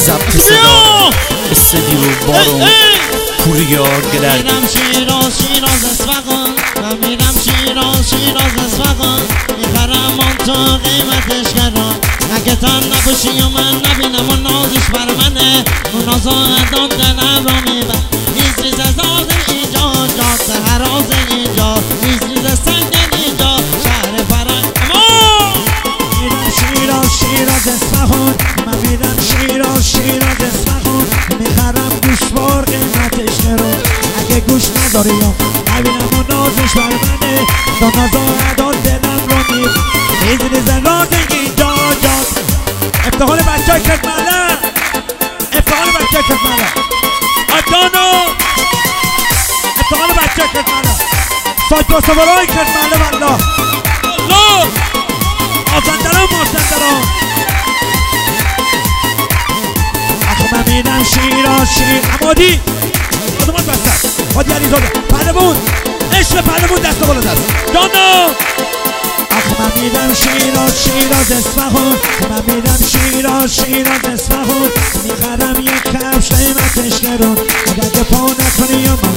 ضبط صدا استدیو بارون پوریا گلر. میرم شیراز اصفهان، من میرم شیراز اصفهان، میخرم آن تو قیمتش گران، اگه تن نباشی و من نبینم و نازش بر منه، اون نازادان دلم را میبر. ریز ریز از آز اینجا، جاده هراز اینجا، ریز ریز از سنگ اینجا، شهر فرنگ. میرم شیراز اصفهان، من میرم شیراز اصفهان، میخرم گوشوار قیمتش گران، اگه گوش نداری یا نبینم و نازش بر منه، تا نازادان دلم رو میبر. ریز ریز راز اینجا، افتخار بچه های کتمله، افتخار بچه های کتمله آجانو، افتخار بچه های کتمله سایکوسوارای کتمله والله الله آزندران مازندران. آخه من میرم شیراز عمادی آدمات بستر حادی علیزاده پهلوون عشق پهلوون دست بالا دست جانو. آخه من میرم شیراز اصفهان، من میرم شیراز اصفهان، میخرم یک کفش قیمتش گران، اگه پا نکنی یا من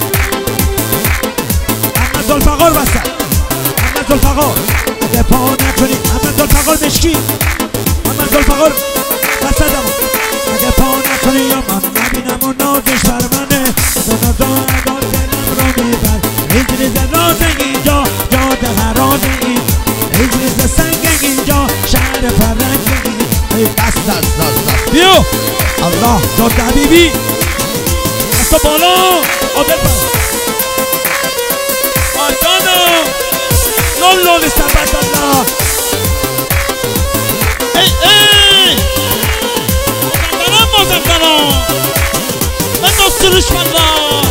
احمد ذوالفقار بستر، احمد ذوالفقار اگه پا نکنی، احمد ذوالفقار مشکی، احمد ذوالفقار بستردم، اگه پا نکنی یا من نبینم و نازش بر منه، دو نازادان دلم رو میبر. ریز ریز راز اینجا، جاده هراز این، ریز ریز سنگ اینجا، شهر فرنگ این. ای دست بیو الله جاده حبیبی دست بالا عادل پر آجانو لولو لسبت الله. ای مازندران من دستورش والله.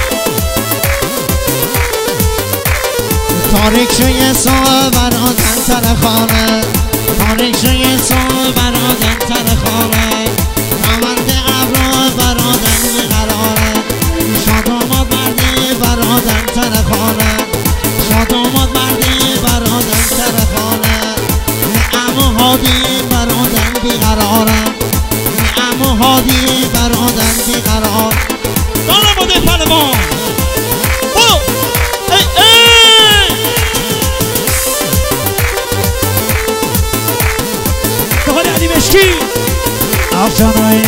تاریک شوی صبح برادن سر خانه، تاریک شوی صبح برادن سر خانه، رمند ابرا برادن بیقراره، شاد آمد مردی برادن سر خانه، شاد آمد مردی برادن سر خانه، امو هادی برادن بیقراره، امو هادی برادن بیقرار. دانم بوده پهلوان برو. آخشانای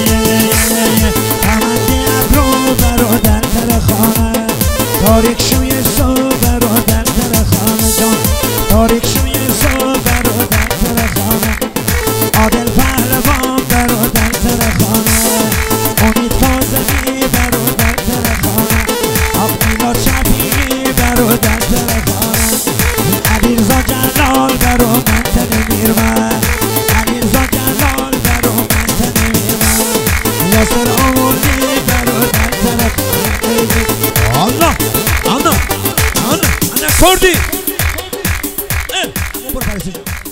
تمندی ابرو برادر تر خانه، تاریک شوی صبح برادر تر خانه جان، تاریک شوی صبح برادر تر خانه، عادل پهلوان برادر تر خانه، امید فاضلی برادر تر خانه، آق میلاد شفیعی برادر تر خانه، علیرضا جلال برادر تر میرمن، یاسر آوردی برادر تر الله آنا کردی برو پرسیجان